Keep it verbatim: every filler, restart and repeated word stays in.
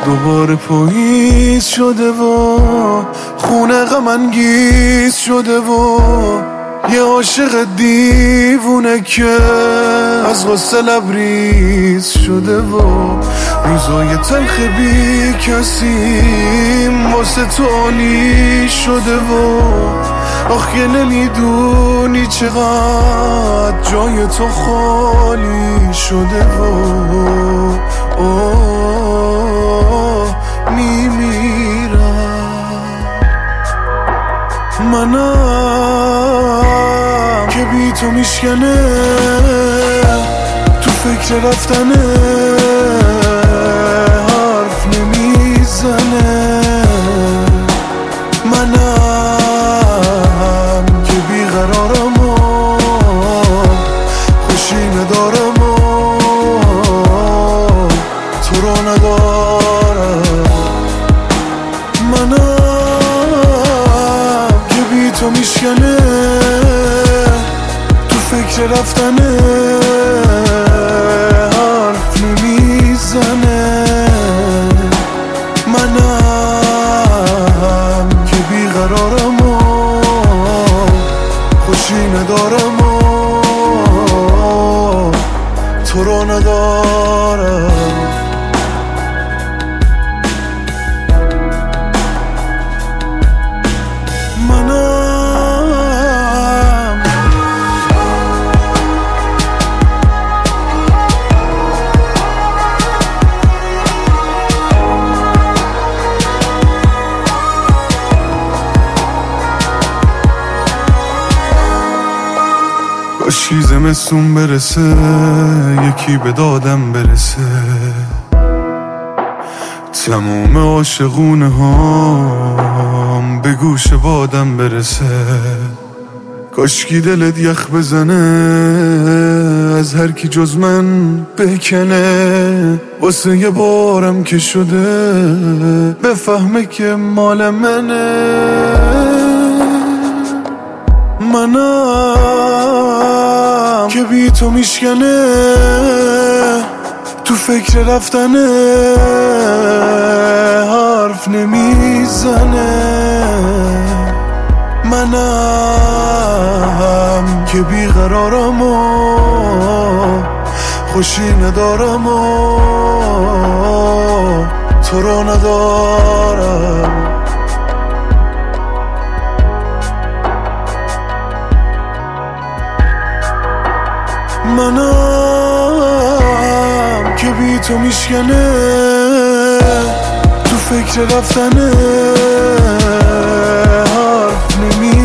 دوباره پاییز شده و خونه غم انگیز شده و یه عاشق دیوونه که از غصه لبریز شده و روزای تلخ بی کسیم واسه تو عالی شده و آخ که نمیدونی چقدر جای تو خالی شده و آه میمیرم منم که بی تو میشکنه تو فکر رفتنه حرف نمیزنه منم که بیقرارم و خوشی ندارم و تو رو ندارم منم که بی تو میشکنه تو فکر رفتنه حرف نمیزنه منم که بیقرارم و خوشی ندارم و تو رو ندارم کاشکی زمستون برسه یکی به دادم برسه تموم عاشقونه هام به گوش بادم برسه کاشکی دلت یخ بزنه از هر کی جز من بکنه واسه یه بارم که شده بفهمه که مال منه منم که بی تو میشکنه تو فکر رفتنه حرف نمیزنه منم که بیقرارم و خوشی ندارم و تو رو ندارم منم که بی تو میشکنه تو فکر رفتنه حرف نمی